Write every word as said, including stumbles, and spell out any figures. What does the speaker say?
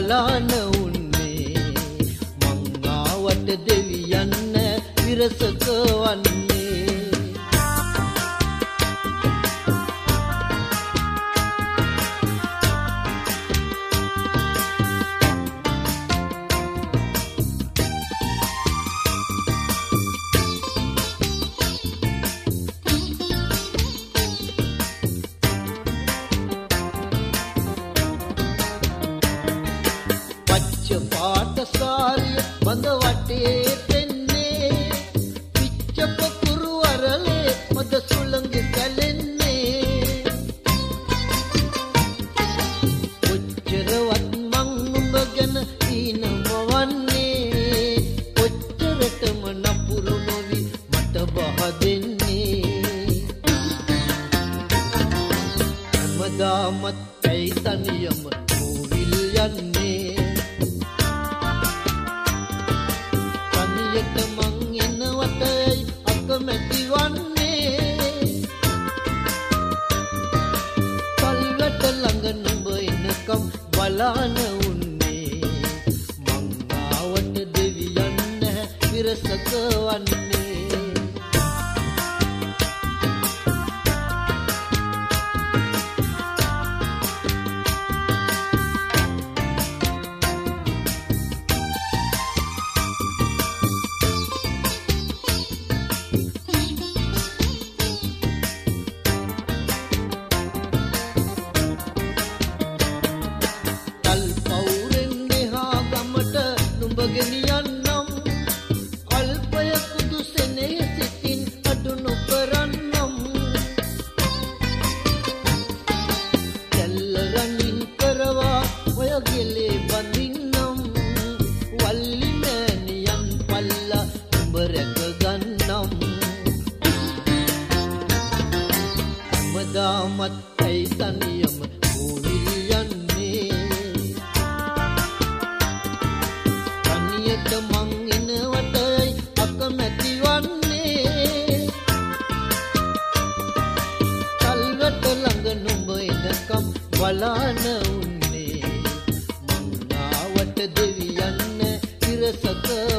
බලාන උන්නේ මං ආවට දෙවියන් විරසක වන්නේ පාටසාරිය බඳ වටේ පෙන්නේ පිච්ච පකුරු අරලේ මද සුළඟ කැලෙන්නේ ඔච්චරවත් මං උඹ ගැන ඊනම වන්නේ ඔච්චරටම නපුරු නොවි මට බහ දෙන්නේ හැමදාමත් ඇයි තනියම මූවිල් යන්නේ මං එනවටයි අකමැති වන්නේ පල්වට ළඟ නුඹ එනකම් බලාන උන්නේ මං ආවට දෙවියන් නැහැ විරසක වන්නේ ගෙනියන්නම් අල්පය කුදු සෙනෙහ සිතින් අඩු නොකරන්නම් දැල්ල රණින් කරවා ඔය ගෙලේ බඳින්නම් වල්ලි මෑනියන් පල්ලා උඹ රැක ගන්නම් හැමදාමත් ඇයි තනියම මූවිල් යන්නේ මං එනවටයි අකමැති වන්නේ කල්වට ළඟ නුඹ එනකම් බලාන උන්නේ මං ආවට දෙවියන් විරසක